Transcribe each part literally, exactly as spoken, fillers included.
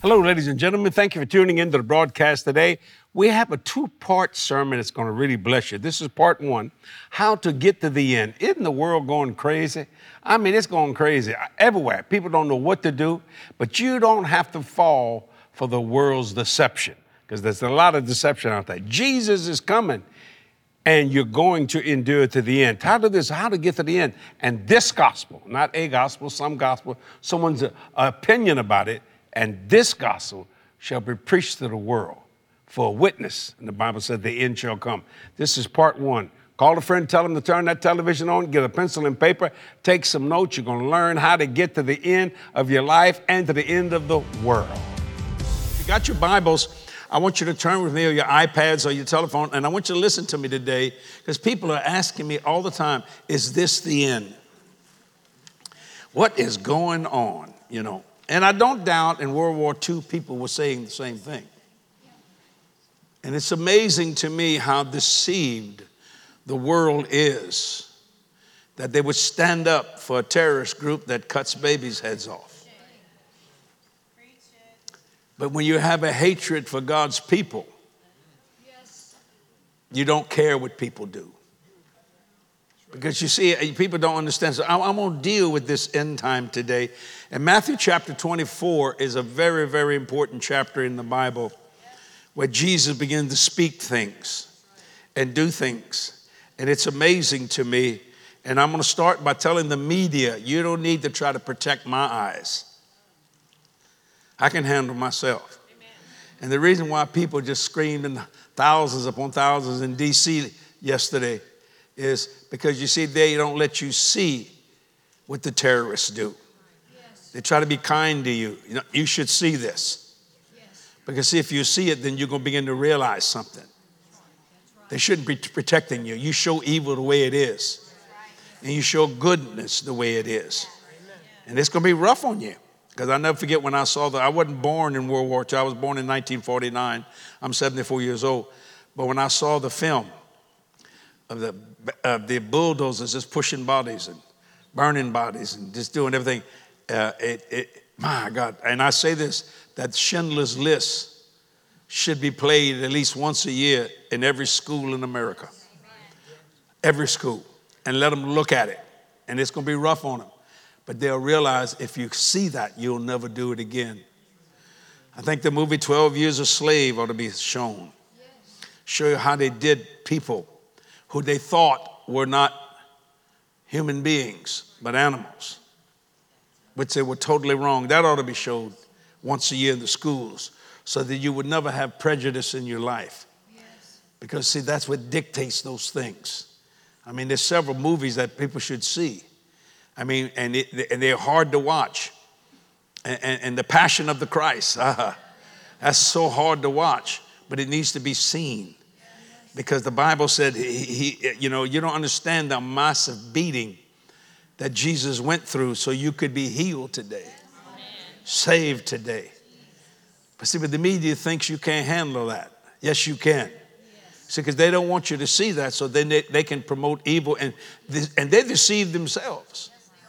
Hello, ladies and gentlemen. Thank you for tuning into the broadcast today. We have a two-part sermon that's going to really bless you. This is part one, how to get to the end. Isn't the world going crazy? I mean, it's going crazy everywhere. People don't know what to do, but you don't have to fall for the world's deception, because there's a lot of deception out there. Jesus is coming, and you're going to endure to the end. How to this? How to get to the end? And this gospel, not a gospel, some gospel, someone's uh, opinion about it, and this gospel shall be preached to the world for a witness. And the Bible said the end shall come. This is part one. Call a friend, tell them to turn that television on, get a pencil and paper, take some notes. You're going to learn how to get to the end of your life and to the end of the world. If you got your Bibles, I want you to turn with me, or your iPads or your telephone, and I want you to listen to me today, because people are asking me all the time, is this the end? What is going on, you know? And I don't doubt in World War Two, people were saying the same thing. And it's amazing to me how deceived the world is, that they would stand up for a terrorist group that cuts babies' heads off. But when you have a hatred for God's people, you don't care what people do. Because you see, people don't understand. So I'm going to deal with this end time today. And Matthew chapter twenty-four is a very, very important chapter in the Bible, where Jesus began to speak things and do things. And it's amazing to me. And I'm going to start by telling the media, you don't need to try to protect my eyes. I can handle myself. Amen. And the reason why people just screamed in thousands upon thousands in D C yesterday is because, you see, they don't let you see what the terrorists do. Yes. They try to be kind to you. You know, you should see this. Yes. Because see, if you see it, then you're going to begin to realize something. That's right. They shouldn't be protecting you. You show evil the way it is. And you show goodness the way it is. And it's going to be rough on you. Because I'll never forget when I saw the, I wasn't born in World War Two. I was born in nineteen forty-nine. I'm seventy-four years old. But when I saw the film of the, uh, the bulldozers just pushing bodies and burning bodies and just doing everything, uh, it, it, my God. And I say this, that Schindler's List should be played at least once a year in every school in America. Every school. And let them look at it. And it's going to be rough on them. But they'll realize if you see that, you'll never do it again. I think the movie twelve Years a Slave ought to be shown. Show you how they did people who they thought were not human beings, but animals, which they were totally wrong. That ought to be showed once a year in the schools, so that you would never have prejudice in your life. Yes. Because, see, that's what dictates those things. I mean, there's several movies that people should see. I mean, and, it, and they're hard to watch. And, and, and The Passion of the Christ, uh, that's so hard to watch, but it needs to be seen. Because the Bible said, he, he, you know, you don't understand the massive beating that Jesus went through so you could be healed today, Amen. Saved today. But see, but the media thinks you can't handle that. Yes, you can. Yes. See, because they don't want you to see that, so then they, they can promote evil, and, and they deceive themselves.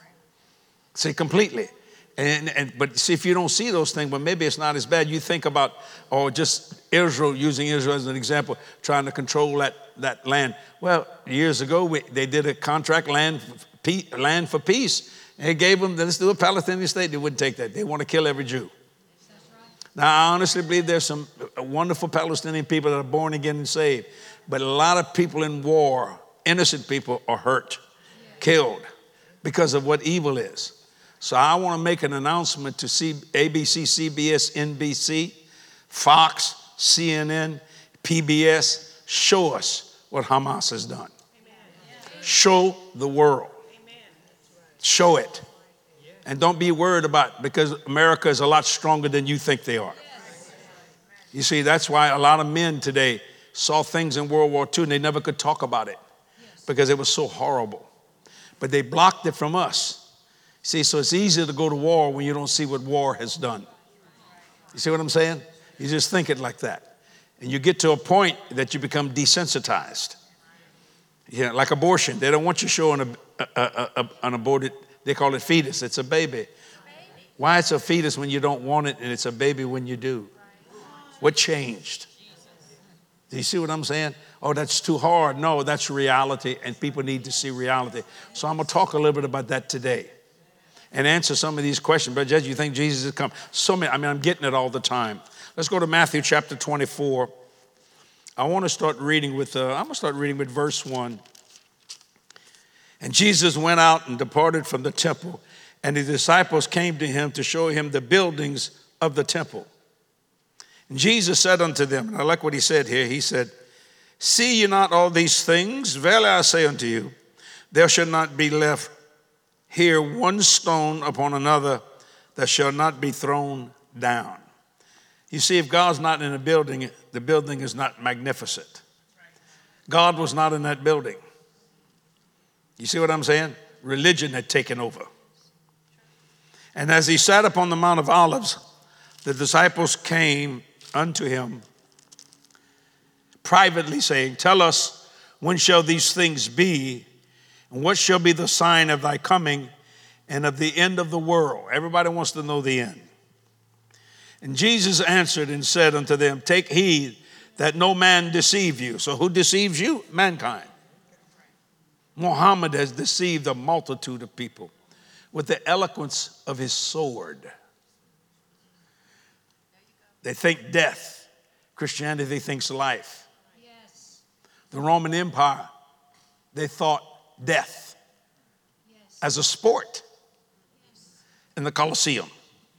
See, completely. And, and but see, if you don't see those things, well, maybe it's not as bad. You think about, or just Israel, using Israel as an example, trying to control that, that land. Well, years ago, we, they did a contract, land for, peace, land for peace, and it gave them, let's do a Palestinian state. They wouldn't take that. They want to kill every Jew. Now, I honestly believe there's some wonderful Palestinian people that are born again and saved, but a lot of people in war, innocent people, are hurt, killed because of what evil is. So I want to make an announcement to C- A B C, C B S, N B C, Fox, C N N, P B S. Show us what Hamas has done. Amen. Show the world. Amen. Show it. And don't be worried about it, because America is a lot stronger than you think they are. You see, that's why a lot of men today saw things in World War Two and they never could talk about it because it was so horrible. But they blocked it from us. See, so it's easier to go to war when you don't see what war has done. You see what I'm saying? You just think it like that. And you get to a point that you become desensitized. Yeah, like abortion. They don't want you showing a, a, a, a, an aborted, they call it fetus. It's a baby. Why it's a fetus when you don't want it and it's a baby when you do? What changed? Do you see what I'm saying? Oh, that's too hard. No, that's reality, and people need to see reality. So I'm going to talk a little bit about that today and answer some of these questions. But Judge, you think Jesus has come? So many, I mean, I'm getting it all the time. Let's go to Matthew chapter twenty-four. I want to start reading with, uh, I'm going to start reading with verse one. And Jesus went out and departed from the temple, and his disciples came to him to show him the buildings of the temple. And Jesus said unto them, and I like what he said here, he said, see ye not all these things? Verily I say unto you, there shall not be left here one stone upon another that shall not be thrown down. You see, if God's not in a building, the building is not magnificent. God was not in that building. You see what I'm saying? Religion had taken over. And as he sat upon the Mount of Olives, the disciples came unto him privately, saying, tell us, when shall these things be? And what shall be the sign of thy coming and of the end of the world? Everybody wants to know the end. And Jesus answered and said unto them, take heed that no man deceive you. So who deceives you? Mankind. Muhammad has deceived a multitude of people with the eloquence of his sword. They think death. Christianity thinks life. Yes. The Roman Empire, they thought death. Yes. As a sport. Yes. In the Colosseum.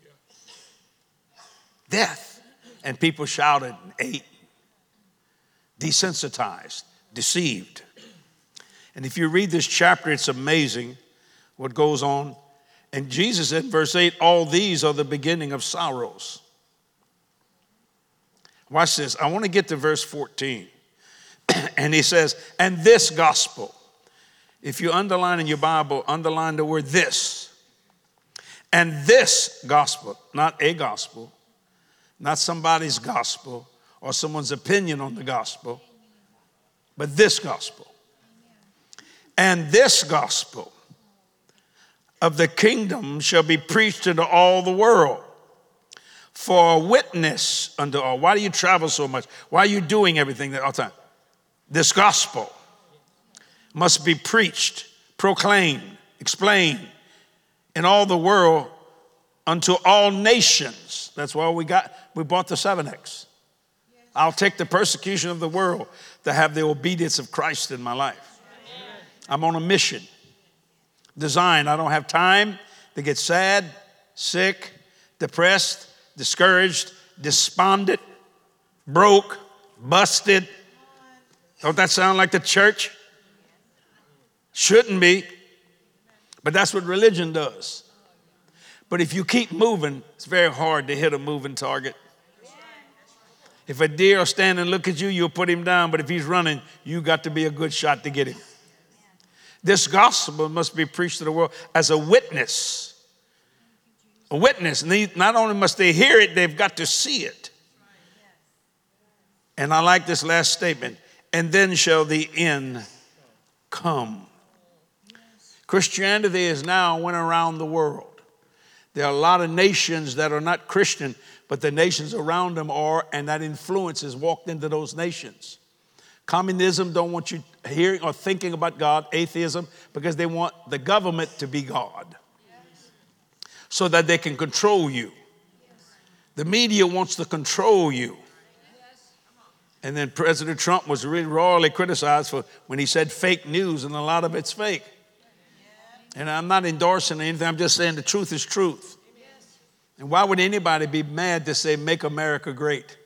Death. And people shouted and ate. Desensitized. Deceived. And if you read this chapter, it's amazing what goes on. And Jesus said in verse eight, all these are the beginning of sorrows. Watch this. I want to get to verse fourteen. And he says, and this gospel. If you underline in your Bible, underline the word this. And this gospel, not a gospel, not somebody's gospel or someone's opinion on the gospel, but this gospel. And this gospel of the kingdom shall be preached into all the world for a witness unto all. Why do you travel so much? Why are you doing everything all the time? This gospel must be preached, proclaimed, explained in all the world unto all nations. That's why we got, we bought the seven X. I'll take the persecution of the world to have the obedience of Christ in my life. I'm on a mission. Designed. I don't have time to get sad, sick, depressed, discouraged, despondent, broke, busted. Don't that sound like the church? Shouldn't be. But that's what religion does. But if you keep moving, it's very hard to hit a moving target. If a deer will stand and look at you, you'll put him down. But if he's running, you got to be a good shot to get him. This gospel must be preached to the world as a witness. A witness. And not only must they hear it, they've got to see it. And I like this last statement. And then shall the end come. Christianity is now went around the world. There are a lot of nations that are not Christian, but the nations around them are, and that influence has walked into those nations. Communism don't want you hearing or thinking about God, atheism, because they want the government to be God so that they can control you. The media wants to control you. And then President Trump was really royally criticized for when he said fake news, and a lot of it's fake. And I'm not endorsing anything. I'm just saying the truth is truth. And why would anybody be mad to say, make America great?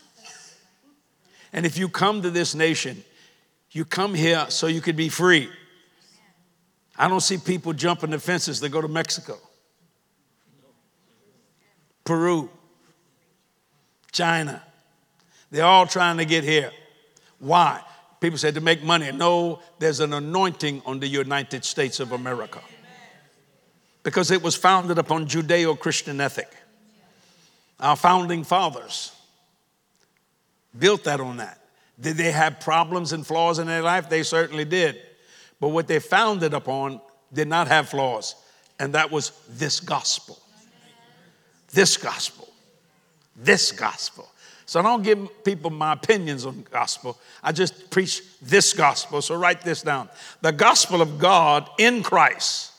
And if you come to this nation, you come here so you could be free. I don't see people jumping the fences to go to Mexico, Peru, China. They're all trying to get here. Why? People said to make money. No, there's an anointing on the United States of America. Because it was founded upon Judeo-Christian ethic. Our founding fathers built that on that. Did they have problems and flaws in their life? They certainly did. But what they founded upon did not have flaws. And that was this gospel. this gospel. This gospel. So I don't give people my opinions on the gospel. I just preach this gospel. So write this down. The gospel of God in Christ.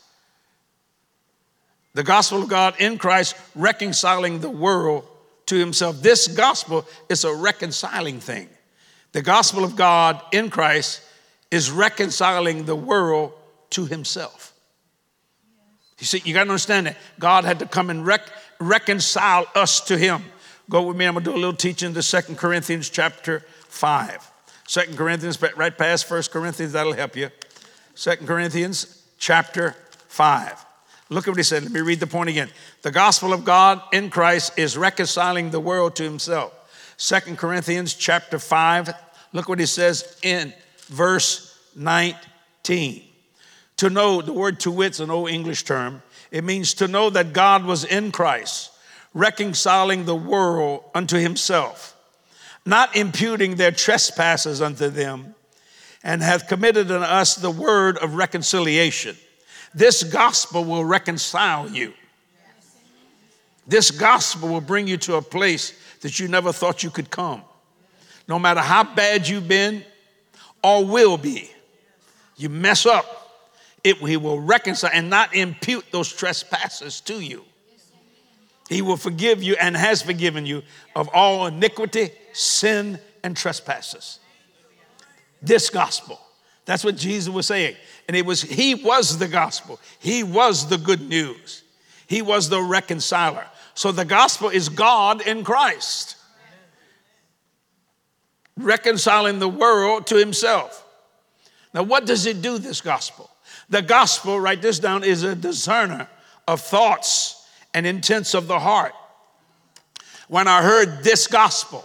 The gospel of God in Christ reconciling the world to himself. This gospel is a reconciling thing. The gospel of God in Christ is reconciling the world to himself. You see, you got to understand that God had to come and rec- reconcile us to him. Go with me. I'm going to do a little teaching to Second Corinthians chapter five. Second Corinthians, right past First Corinthians, that'll help you. Second Corinthians chapter five. Look at what he said. Let me read the point again. The gospel of God in Christ is reconciling the world to himself. Second Corinthians chapter five. Look what he says in verse nineteen. To know, the word to wit's an old English term. It means to know that God was in Christ, reconciling the world unto himself, not imputing their trespasses unto them, and hath committed unto us the word of reconciliation. This gospel will reconcile you. This gospel will bring you to a place that you never thought you could come. No matter how bad you've been or will be, you mess up, it, he will reconcile and not impute those trespasses to you. He will forgive you and has forgiven you of all iniquity, sin, and trespasses. This gospel. That's what Jesus was saying. And it was, he was the gospel. He was the good news. He was the reconciler. So the gospel is God in Christ, reconciling the world to himself. Now, what does it do, this gospel? The gospel, write this down, is a discerner of thoughts and intents of the heart. When I heard this gospel,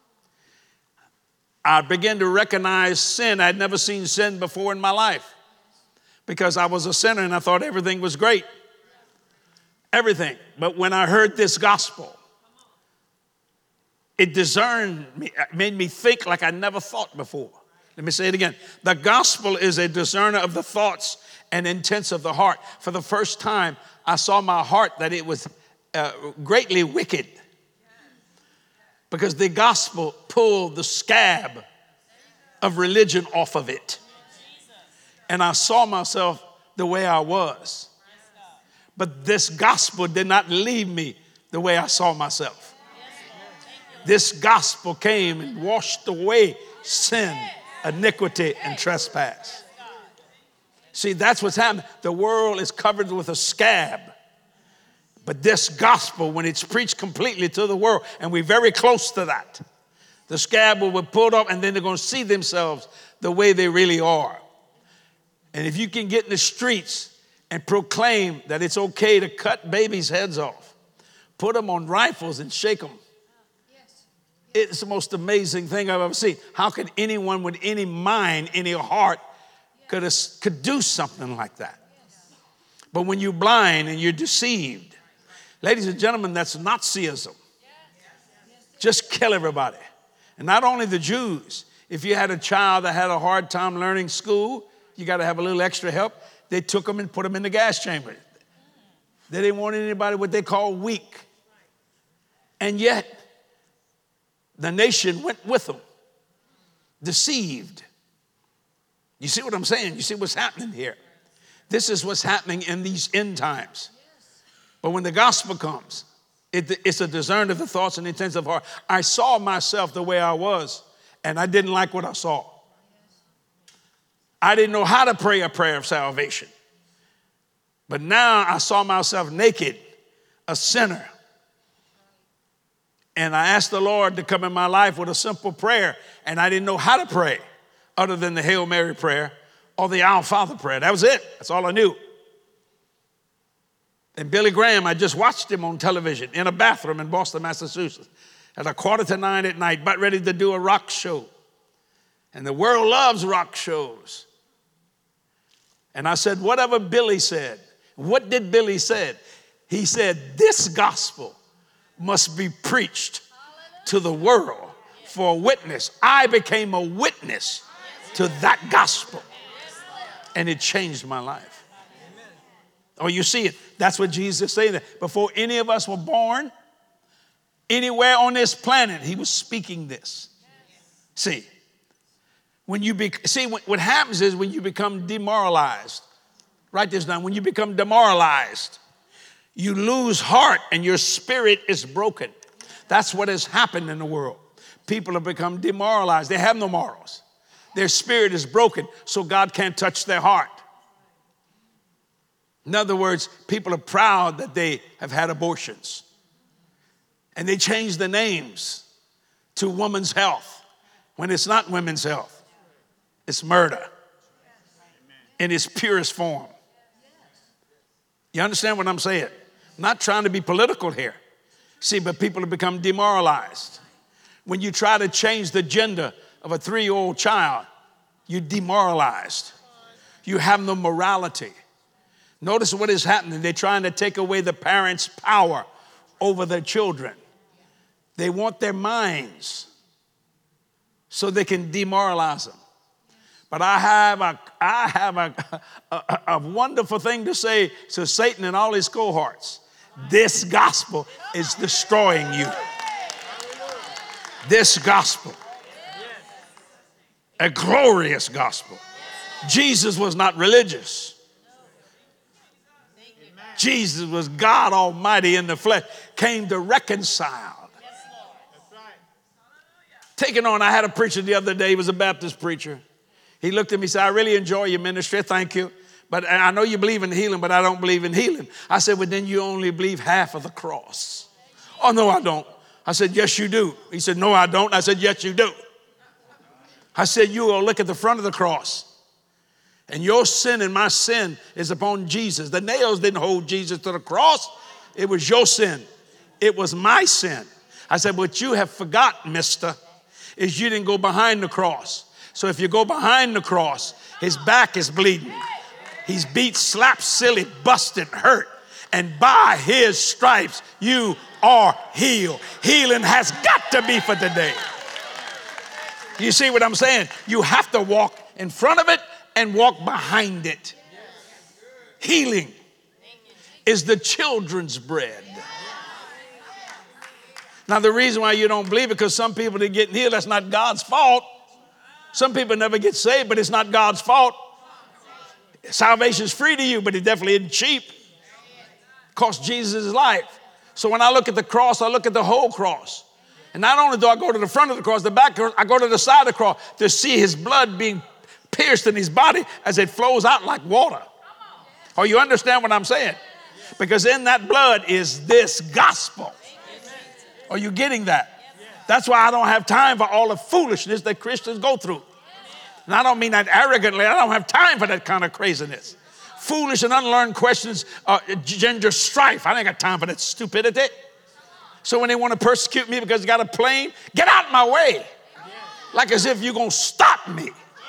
I began to recognize sin. I'd never seen sin before in my life because I was a sinner and I thought everything was great. Everything. But when I heard this gospel, it discerned me, made me think like I never thought before. Let me say it again. The gospel is a discerner of the thoughts and intents of the heart. For the first time, I saw my heart that it was uh, greatly wicked, because the gospel pulled the scab of religion off of it. And I saw myself the way I was. But this gospel did not leave me the way I saw myself. This gospel came and washed away sin, iniquity, and trespass. See, that's what's happening. The world is covered with a scab. But this gospel, when it's preached completely to the world, and we're very close to that, the scab will be pulled off, and then they're going to see themselves the way they really are. And if you can get in the streets and proclaim that it's okay to cut babies' heads off, put them on rifles and shake them, it's the most amazing thing I've ever seen. How could anyone with any mind, any heart, could, could do something like that? But when you're blind and you're deceived, ladies and gentlemen, that's Nazism. Just kill everybody. And not only the Jews. If you had a child that had a hard time learning school, you got to have a little extra help. They took them and put them in the gas chamber. They didn't want anybody what they call weak. And yet, the nation went with them, deceived. You see what I'm saying? You see what's happening here? This is what's happening in these end times. But when the gospel comes, it, it's a discerner of the thoughts and intents of heart. I saw myself the way I was, and I didn't like what I saw. I didn't know how to pray a prayer of salvation. But now I saw myself naked, a sinner. And I asked the Lord to come in my life with a simple prayer, and I didn't know how to pray other than the Hail Mary prayer or the Our Father prayer. That was it. That's all I knew. And Billy Graham, I just watched him on television in a bathroom in Boston, Massachusetts, at a quarter to nine at night, about ready to do a rock show. And the world loves rock shows. And I said, whatever Billy said. What did Billy say? He said, this gospel must be preached to the world for a witness. I became a witness to that gospel. And it changed my life. Or you see it. That's what Jesus is saying. That before any of us were born, anywhere on this planet, he was speaking this. See, when you be, see what, what happens is when you become demoralized, write this down, when you become demoralized, you lose heart and your spirit is broken. That's what has happened in the world. People have become demoralized. They have no morals. Their spirit is broken, so God can't touch their heart. In other words, people are proud that they have had abortions. And they change the names to women's health when it's not women's health. It's murder in its purest form. You understand what I'm saying? I'm not trying to be political here. See, but people have become demoralized. When you try to change the gender of a three-year-old child, you're demoralized. You have no morality. Notice what is happening. They're trying to take away the parents' power over their children. They want their minds so they can demoralize them. But I have a, I have a, a, a wonderful thing to say to Satan and all his cohorts. This gospel is destroying you. This gospel, a glorious gospel. Jesus was not religious. Jesus was God Almighty in the flesh, came to reconcile. Taking on, I had a preacher the other day, he was a Baptist preacher. He looked at me and said, I really enjoy your ministry, thank you. But I know you believe in healing, but I don't believe in healing. I said, well, then you only believe half of the cross. Oh, no, I don't. I said, yes, you do. He said, no, I don't. I said, yes, you do. I said, you will look at the front of the cross. And your sin and my sin is upon Jesus. The nails didn't hold Jesus to the cross. It was your sin. It was my sin. I said, what you have forgotten, mister, is you didn't go behind the cross. So if you go behind the cross, his back is bleeding. He's beat, slapped, silly, busted, hurt. And by his stripes, you are healed. Healing has got to be for today. You see what I'm saying? You have to walk in front of it and walk behind it. Healing is the children's bread. Now, the reason why you don't believe it, because some people that get healed, that's not God's fault. Some people never get saved, but it's not God's fault. Salvation is free to you, but it definitely isn't cheap. It cost Jesus his life. So when I look at the cross, I look at the whole cross. And not only do I go to the front of the cross, the back, I go to the side of the cross to see his blood being pierced in his body as it flows out like water. Oh, you understand what I'm saying? Because in that blood is this gospel. Are you getting that? That's why I don't have time for all the foolishness that Christians go through. And I don't mean that arrogantly. I don't have time for that kind of craziness. Foolish and unlearned questions, uh, gender strife. I ain't got time for that stupidity. So when they want to persecute me because you got a plane, get out of my way. Like as if you're going to stop me.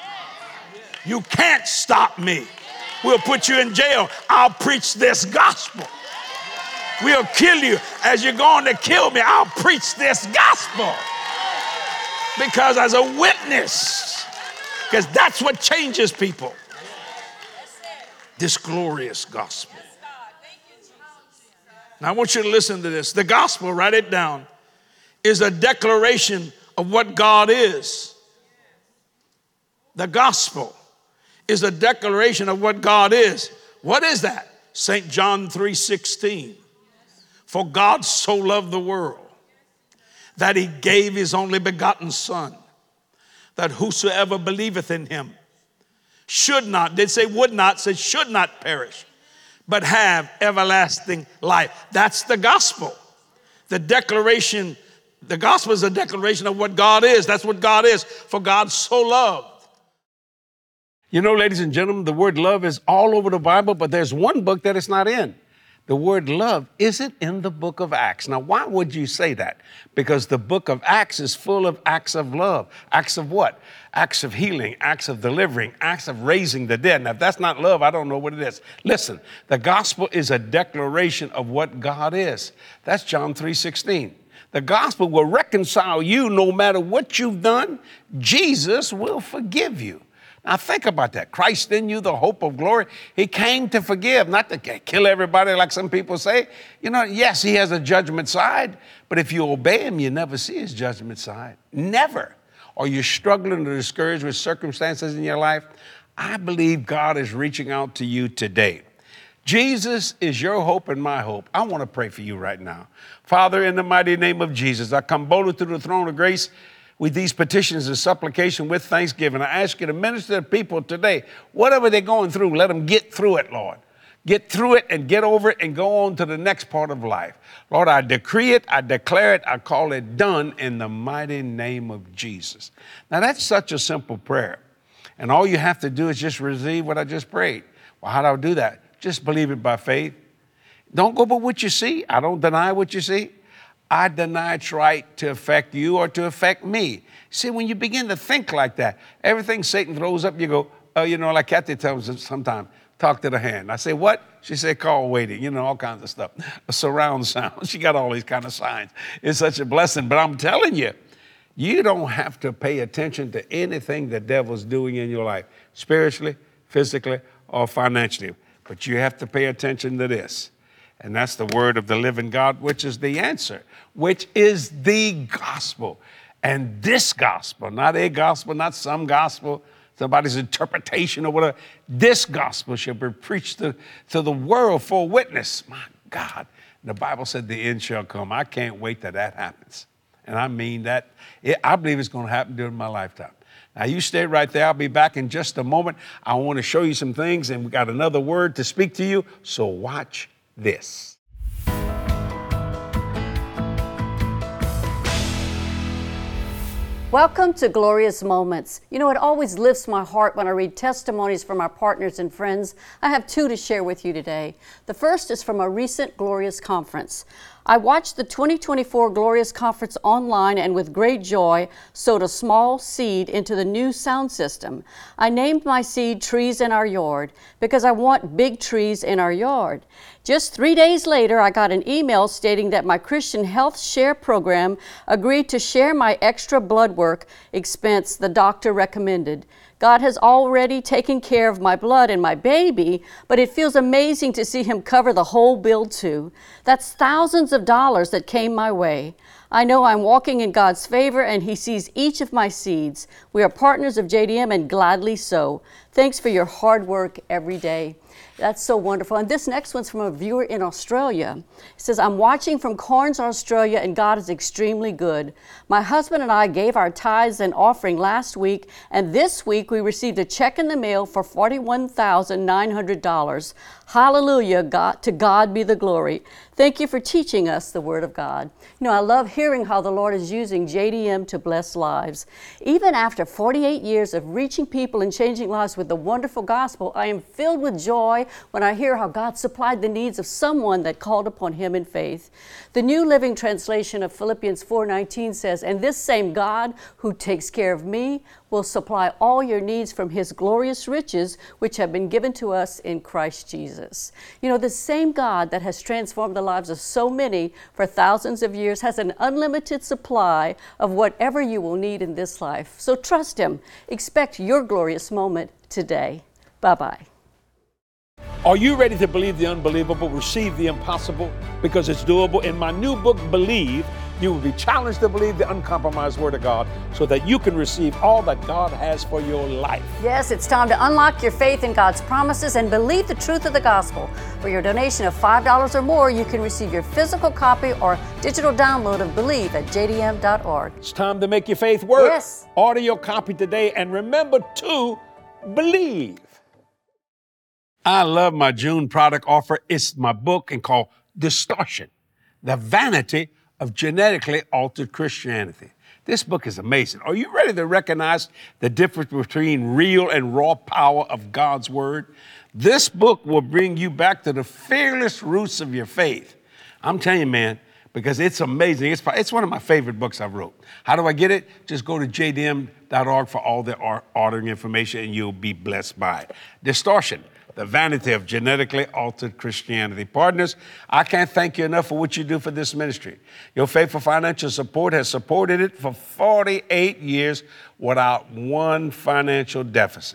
You can't stop me. We'll put you in jail. I'll preach this gospel. We'll kill you as you're going to kill me. I'll preach this gospel. Because as a witness, because that's what changes people. This glorious gospel. Now I want you to listen to this. The gospel, write it down, is a declaration of what God is. The gospel is a declaration of what God is. What is that? Saint John three sixteen. For God so loved the world that he gave his only begotten Son, that whosoever believeth in him should not, did say would not, said should not perish, but have everlasting life. That's the gospel. The declaration, the gospel is a declaration of what God is. That's what God is. For God so loved. You know, ladies and gentlemen, the word love is all over the Bible, but there's one book that it's not in. The word love isn't in the book of Acts. Now, why would you say that? Because the book of Acts is full of acts of love. Acts of what? Acts of healing, acts of delivering, acts of raising the dead. Now, if that's not love, I don't know what it is. Listen, the gospel is a declaration of what God is. That's John three sixteen. The gospel will reconcile you no matter what you've done. Jesus will forgive you. Now think about that. Christ in you, the hope of glory. He came to forgive, not to kill everybody like some people say. You know, yes, he has a judgment side, but if you obey him, you never see his judgment side. Never. Or you're struggling or discouraged with circumstances in your life, I believe God is reaching out to you today. Jesus is your hope and my hope. I want to pray for you right now. Father, in the mighty name of Jesus, I come boldly through the throne of grace with these petitions and supplication with thanksgiving. I ask you to minister to people today. Whatever they're going through, let them get through it, Lord. Get through it and get over it and go on to the next part of life. Lord, I decree it, I declare it, I call it done in the mighty name of Jesus. Now, that's such a simple prayer. And all you have to do is just receive what I just prayed. Well, how do I do that? Just believe it by faith. Don't go by what you see. I don't deny what you see. I deny it's right to affect you or to affect me. See, when you begin to think like that, everything Satan throws up, you go, oh, you know, like Kathy tells us sometimes, talk to the hand. I say, what? She said, call waiting, you know, all kinds of stuff. A surround sound. She got all these kind of signs. It's such a blessing. But I'm telling you, you don't have to pay attention to anything the devil's doing in your life, spiritually, physically, or financially. But you have to pay attention to this. And that's the word of the living God, which is the answer, which is the gospel. And this gospel, not a gospel, not some gospel, somebody's interpretation or whatever. This gospel shall be preached to, to the world for witness. My God, the Bible said the end shall come. I can't wait till that happens. And I mean that. It, I believe it's going to happen during my lifetime. Now, you stay right there. I'll be back in just a moment. I want to show you some things, and we got another word to speak to you. So watch this. Welcome to Glorious Moments. You know, it always lifts my heart when I read testimonies from our partners and friends. I have two to share with you today. The first is from a recent Glorious Conference. I watched the twenty twenty-four Glorious Conference online and with great joy sowed a small seed into the new sound system. I named my seed Trees in Our Yard because I want big trees in our yard. Just three days later, I got an email stating that my Christian Health Share program agreed to share my extra blood work expense the doctor recommended. God has already taken care of my blood and my baby, but it feels amazing to see him cover the whole bill too. That's thousands of dollars that came my way. I know I'm walking in God's favor and he sees each of my seeds. We are partners of J D M and gladly so. Thanks for your hard work every day. That's so wonderful. And this next one's from a viewer in Australia. It says, I'm watching from Cairns, Australia, and God is extremely good. My husband and I gave our tithes and offering last week, and this week we received a check in the mail for forty-one thousand nine hundred dollars. Hallelujah, God, to God be the glory. Thank you for teaching us the Word of God. You know, I love hearing how the Lord is using J D M to bless lives. Even after forty-eight years of reaching people and changing lives with the wonderful gospel, I am filled with joy when I hear how God supplied the needs of someone that called upon him in faith. The New Living Translation of Philippians four nineteen says, and this same God who takes care of me will supply all your needs from his glorious riches, which have been given to us in Christ Jesus. You know, the same God that has transformed the lives of so many for thousands of years has an unlimited supply of whatever you will need in this life. So trust him. Expect your glorious moment today. Bye-bye. Are you ready to believe the unbelievable, receive the impossible? Because it's doable. In my new book, Believe, you will be challenged to believe the uncompromised Word of God so that you can receive all that God has for your life. Yes, it's time to unlock your faith in God's promises and believe the truth of the gospel. For your donation of five dollars or more, you can receive your physical copy or digital download of Believe at j d m dot org. It's time to make your faith work. Yes. Order your copy today and remember to believe. I love my June product offer. It's my book and called Distortion, the Vanity of Genetically Altered Christianity. This book is amazing. Are you ready to recognize the difference between real and raw power of God's Word? This book will bring you back to the fearless roots of your faith. I'm telling you, man, because it's amazing. It's, it's one of my favorite books I've wrote. How do I get it? Just go to j d m dot org for all the ordering information and you'll be blessed by it. Distortion, the Vanity of Genetically Altered Christianity. Partners, I can't thank you enough for what you do for this ministry. Your faithful financial support has supported it for forty-eight years without one financial deficit.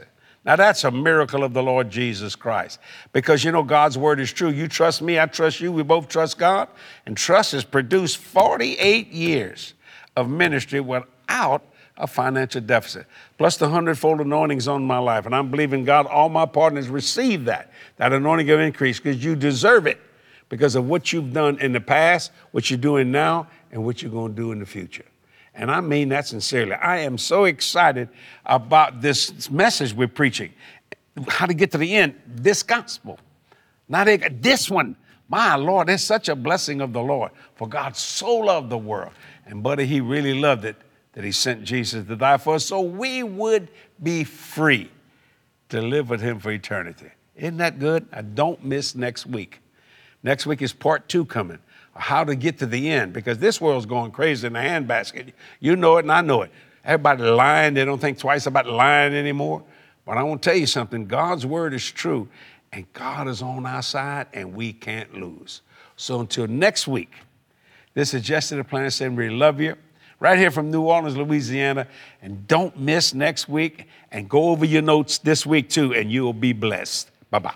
Now that's a miracle of the Lord Jesus Christ. Because you know God's word is true. You trust me, I trust you, we both trust God. And trust has produced forty-eight years of ministry without a financial deficit. Plus the hundredfold anointings on my life. And I'm believing God, all my partners receive that, that anointing of increase, because you deserve it because of what you've done in the past, what you're doing now, and what you're going to do in the future. And I mean that sincerely. I am so excited about this message we're preaching. How to get to the end, this gospel. Not this one. My Lord, it's such a blessing of the Lord. For God so loved the world. And buddy, he really loved it that he sent Jesus to die for us so we would be free to live with him for eternity. Isn't that good? I don't miss next week. Next week is part two coming. How to get to the end, because this world's going crazy in the handbasket. You know it and I know it. Everybody lying. They don't think twice about lying anymore. But I want to tell you something. God's word is true, and God is on our side, and we can't lose. So until next week, this is Jesse the Planner saying we love you. Right here from New Orleans, Louisiana. And don't miss next week. And go over your notes this week too, and you'll be blessed. Bye-bye.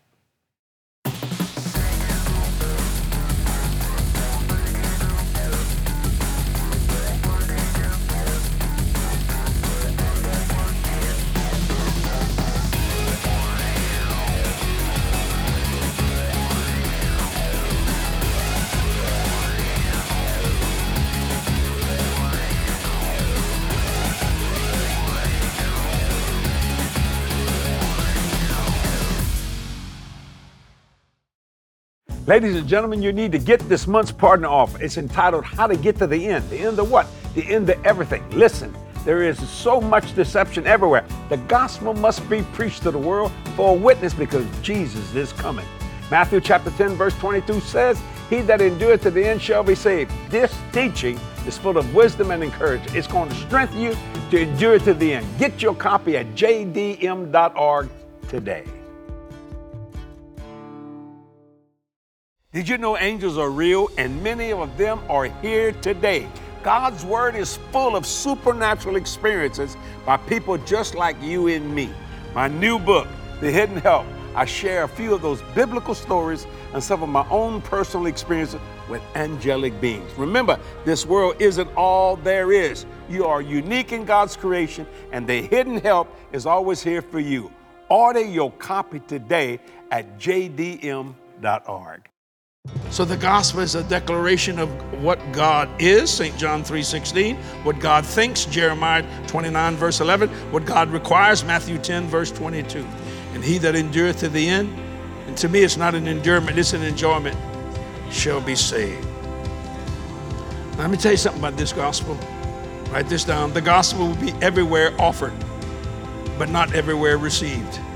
Ladies and gentlemen, you need to get this month's partner offer. It's entitled How to Get to the End. The end of what? The end of everything. Listen, there is so much deception everywhere. The gospel must be preached to the world for a witness because Jesus is coming. Matthew chapter ten, verse twenty-two says, he that endureth to the end shall be saved. This teaching is full of wisdom and encouragement. It's going to strengthen you to endure to the end. Get your copy at j d m dot org today. Did you know angels are real and many of them are here today? God's word is full of supernatural experiences by people just like you and me. My new book, The Hidden Help, I share a few of those biblical stories and some of my own personal experiences with angelic beings. Remember, this world isn't all there is. You are unique in God's creation, and The Hidden Help is always here for you. Order your copy today at j d m dot org. So the gospel is a declaration of what God is, Saint John three sixteen, what God thinks, Jeremiah twenty-nine, verse eleven, what God requires, Matthew ten, verse twenty-two. And he that endureth to the end, and to me it's not an endurement, it's an enjoyment, shall be saved. Now, let me tell you something about this gospel. Write this down. The gospel will be everywhere offered, but not everywhere received.